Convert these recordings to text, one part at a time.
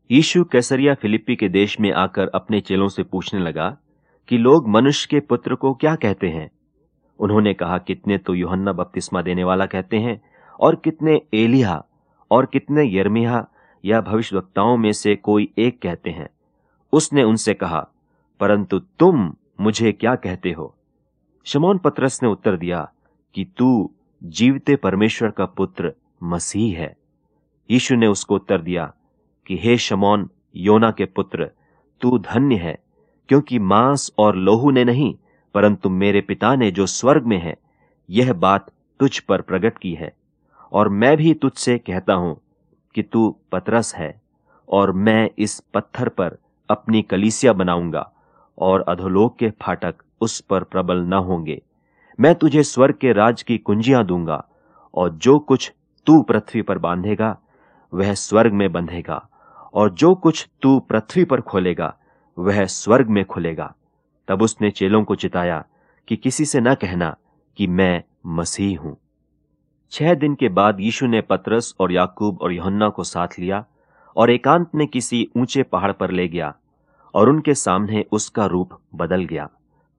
यीशु कैसरिया फिलिप्पी के देश में आकर अपने चेलों से पूछने लगा कि लोग मनुष्य के पुत्र को क्या कहते हैं। उन्होंने कहा, कितने तो यूहन्ना बपतिस्मा देने वाला कहते हैं, और कितने एलिय्याह, और कितने यिर्मयाह या भविष्यद्वक्ताओं में से कोई एक कहते हैं। उसने उनसे कहा, परंतु तुम मुझे क्या कहते हो? शमौन पतरस ने उत्तर दिया कि तू जीवते परमेश्वर का पुत्र मसीह है। यीशु ने उसको उत्तर दिया कि हे शमौन, योना के पुत्र, तू धन्य है, क्योंकि मांस और लोहू ने नहीं, परंतु मेरे पिता ने जो स्वर्ग में है, यह बात तुझ पर प्रकट की है। और मैं भी तुझसे कहता हूं कि तू पतरस है, और मैं इस पत्थर पर अपनी कलीसिया बनाऊंगा, और अधोलोक के फाटक उस पर प्रबल न होंगे। मैं तुझे स्वर्ग के राज की कुंजियां दूंगा, और जो कुछ तू पृथ्वी पर बांधेगा वह स्वर्ग में बंधेगा, और जो कुछ तू पृथ्वी पर खोलेगा वह स्वर्ग में खुलेगा। तब उसने चेलों को चिताया कि किसी से न कहना कि मैं मसीह हूं। 6 दिन के बाद यीशु ने पतरस और याकूब और यूहन्ना को साथ लिया और एकांत में किसी ऊंचे पहाड़ पर ले गया, और उनके सामने उसका रूप बदल गया,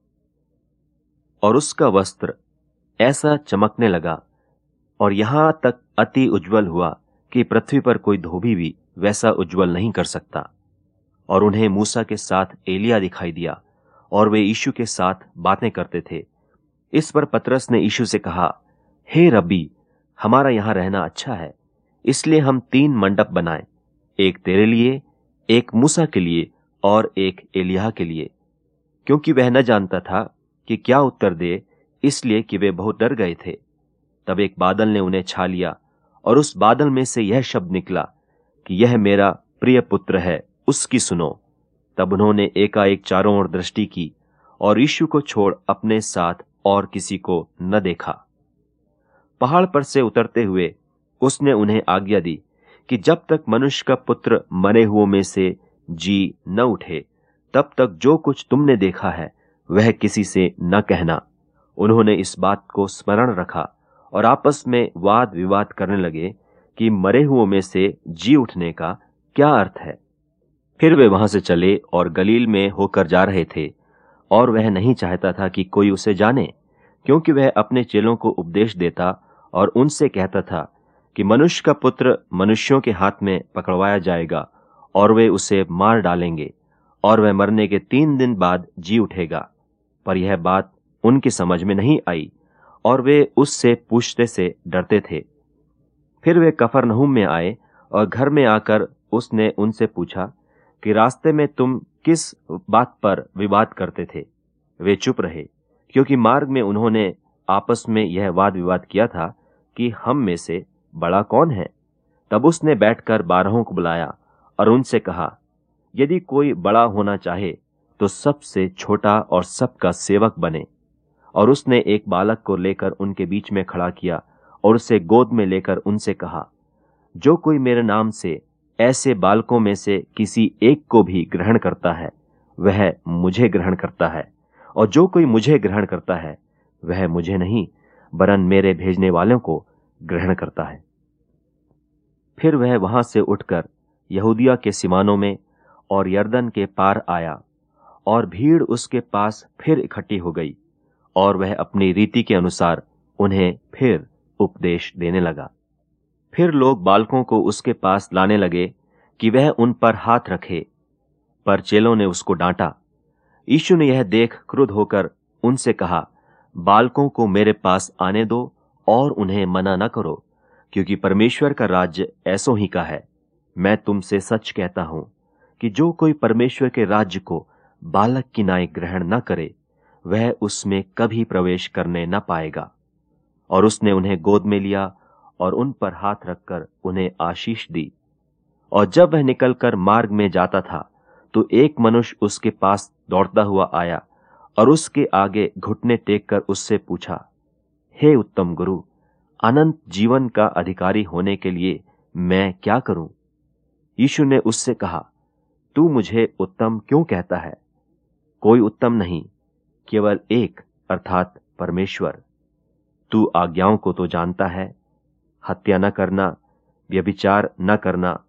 और उसका वस्त्र ऐसा चमकने लगा और यहां तक अति उज्जवल हुआ कि पृथ्वी पर कोई धोबी भी वैसा उज्जवल नहीं कर सकता। और उन्हें मूसा के साथ एलिय्याह दिखाई दिया, और वे यीशु के साथ बातें करते थे। इस पर पतरस ने यीशु से कहा, हे रब्बी, हमारा यहां रहना अच्छा है, इसलिए हम 3 मंडप बनाएं, एक तेरे लिए, एक मूसा के लिए, और एक एलिय्याह के लिए। क्योंकि वह न जानता था कि क्या उत्तर दे, इसलिए कि वे बहुत डर गए थे। तब एक बादल ने उन्हें छा लिया, और उस बादल में से यह शब्द निकला कि यह मेरा प्रिय पुत्र है, उसकी सुनो। तब उन्होंने एकाएक चारों ओर दृष्टि की, और यीशु को छोड़ अपने साथ और किसी को न देखा। पहाड़ पर से उतरते हुए उसने उन्हें आज्ञा दी कि जब तक मनुष्य का पुत्र मरे हुओं में से जी न उठे, तब तक जो कुछ तुमने देखा है वह किसी से न कहना। उन्होंने इस बात को स्मरण रखा और आपस में वाद विवाद करने लगे कि मरे हुओं में से जी उठने का क्या अर्थ है। फिर वे वहां से चले और गलील में होकर जा रहे थे, और वह नहीं चाहता था कि कोई उसे जाने, क्योंकि वह अपने चेलों को उपदेश देता और उनसे कहता था कि मनुष्य का पुत्र मनुष्यों के हाथ में पकड़वाया जाएगा, और वे उसे मार डालेंगे, और वह मरने के 3 दिन बाद जी उठेगा। पर यह बात उनकी समझ में नहीं आई, और वे उससे पूछते से डरते थे। फिर वे कफरनहूम में आए, और घर में आकर उसने उनसे पूछा कि रास्ते में तुम किस बात पर विवाद करते थे? वे चुप रहे, क्योंकि मार्ग में उन्होंने आपस में यह वाद विवाद किया था कि हम में से बड़ा कौन है। तब उसने बैठकर 12 को बुलाया और उनसे कहा, यदि कोई बड़ा होना चाहे तो सबसे छोटा और सबका सेवक बने। और उसने एक बालक को लेकर उनके बीच में खड़ा किया और उसे गोद में लेकर उनसे कहा, जो कोई मेरे नाम से ऐसे बालकों में से किसी एक को भी ग्रहण करता है, वह मुझे ग्रहण करता है, और जो कोई मुझे ग्रहण करता है वह मुझे नहीं, वरन मेरे भेजने वालों को ग्रहण करता है। फिर वह वहां से उठकर यहूदिया के सीमानों में और यरदन के पार आया, और भीड़ उसके पास फिर इकट्ठी हो गई, और वह अपनी रीति के अनुसार उन्हें फिर उपदेश देने लगा। फिर लोग बालकों को उसके पास लाने लगे कि वह उन पर हाथ रखे, पर चेलों ने उसको डांटा। यीशु ने यह देख क्रुद्ध होकर उनसे कहा, बालकों को मेरे पास आने दो और उन्हें मना न करो, क्योंकि परमेश्वर का राज्य ऐसों ही का है। मैं तुमसे सच कहता हूं कि जो कोई परमेश्वर के राज्य को बालक की नाई ग्रहण न करे, वह उसमें कभी प्रवेश करने न पाएगा। और उसने उन्हें गोद में लिया और उन पर हाथ रखकर उन्हें आशीष दी। और जब वह निकलकर मार्ग में जाता था, तो एक मनुष्य उसके पास दौड़ता हुआ आया और उसके आगे घुटने टेककर उससे पूछा, हे उत्तम गुरु, अनंत जीवन का अधिकारी होने के लिए मैं क्या करूं? यीशु ने उससे कहा, तू मुझे उत्तम क्यों कहता है? कोई उत्तम नहीं, केवल एक, अर्थात परमेश्वर। तू आज्ञाओं को तो जानता है, हत्या न करना, व्यभिचार न करना,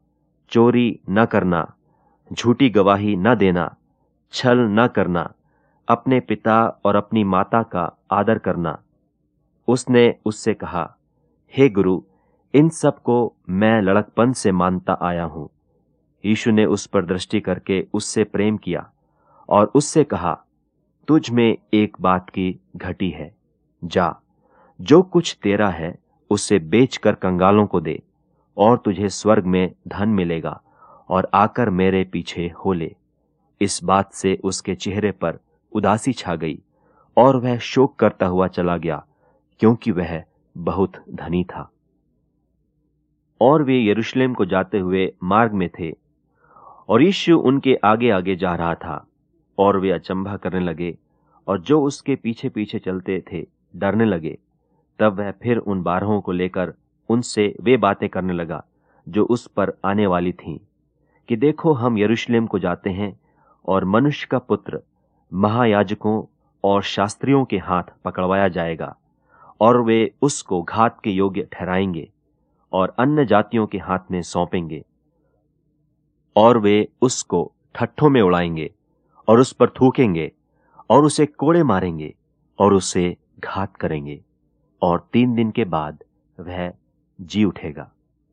चोरी न करना, झूठी गवाही न देना, छल न करना, अपने पिता और अपनी माता का आदर करना। उसने उससे कहा, हे गुरु, इन सब को मैं लड़कपन से मानता आया हूं। यीशु ने उस पर दृष्टि करके उससे प्रेम किया और उससे कहा, तुझ में एक बात की घटी है। जा, जो कुछ तेरा है उसे बेचकर कंगालों को दे, और तुझे स्वर्ग में धन मिलेगा, और आकर मेरे पीछे हो ले। इस बात से उसके चेहरे पर उदासी छा गई और वह शोक करता हुआ चला गया, क्योंकि वह बहुत धनी था। और वे यरूशलेम को जाते हुए मार्ग में थे, और यीशु उनके आगे आगे जा रहा था। और वे अचंभा करने लगे, और जो उसके पीछे पीछे चलते थे डरने लगे। तब वह फिर उन 12 को लेकर उनसे वे बातें करने लगा जो उस पर आने वाली थीं, कि देखो, हम यरूशलेम को जाते हैं, और मनुष्य का पुत्र महायाजकों और शास्त्रियों के हाथ पकड़वाया जाएगा, और वे उसको घात के योग्य ठहराएंगे और अन्य जातियों के हाथ में सौंपेंगे, और वे उसको ठट्ठों में उड़ाएंगे और उस पर थूकेंगे और उसे कोड़े मारेंगे और उसे घात करेंगे, और 3 दिन के बाद वह जी उठेगा।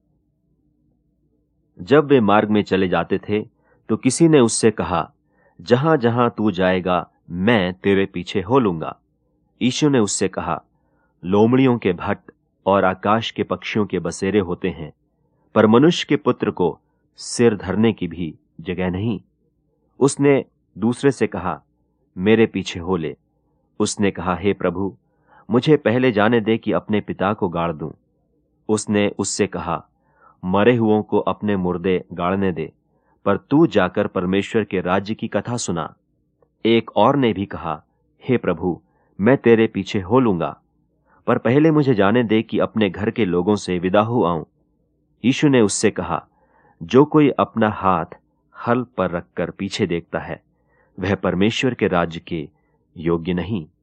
जब वे मार्ग में चले जाते थे तो किसी ने उससे कहा, जहां जहां तू जाएगा मैं तेरे पीछे हो लूंगा। यीशु ने उससे कहा, लोमड़ियों के भट्ट और आकाश के पक्षियों के बसेरे होते हैं, पर मनुष्य के पुत्र को सिर धरने की भी जगह नहीं। उसने दूसरे से कहा, मेरे पीछे हो ले। उसने कहा, हे प्रभु, मुझे पहले जाने दे कि अपने पिता को गाड़ दूं। उसने उससे कहा, मरे हुओं को अपने मुर्दे गाड़ने दे, पर तू जाकर परमेश्वर के राज्य की कथा सुना। एक और ने भी कहा, हे प्रभु, मैं तेरे पीछे हो लूंगा, पर पहले मुझे जाने दे कि अपने घर के लोगों से विदा हो आऊं। यीशु ने उससे कहा, जो कोई अपना हाथ हल पर रखकर पीछे देखता है, वह परमेश्वर के राज्य के योग्य नहीं।